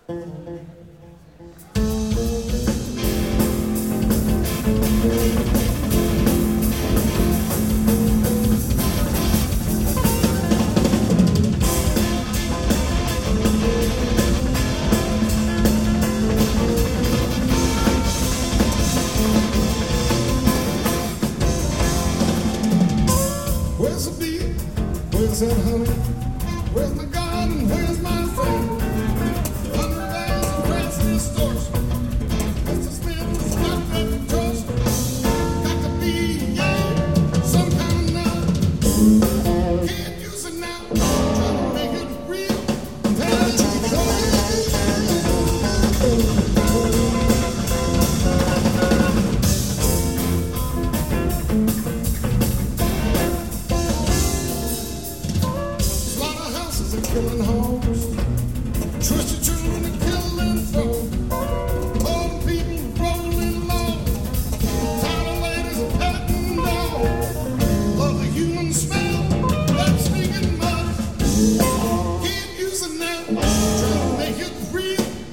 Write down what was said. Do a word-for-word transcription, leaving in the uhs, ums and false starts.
Where's the bee? Where's that honey? Where's my garden? Where's my friend? Under there's a grass distortion. Mister Smith has got that toast. Got to be, yeah, some kind of nut. Can't use it now. Trying to make it real. Tell it to go. Killing homes, twisted children to kill and throw, old people rolling low, tiny ladies are petting dogs, love the human smell, that stinking mud, can't use it now, trying to make it real.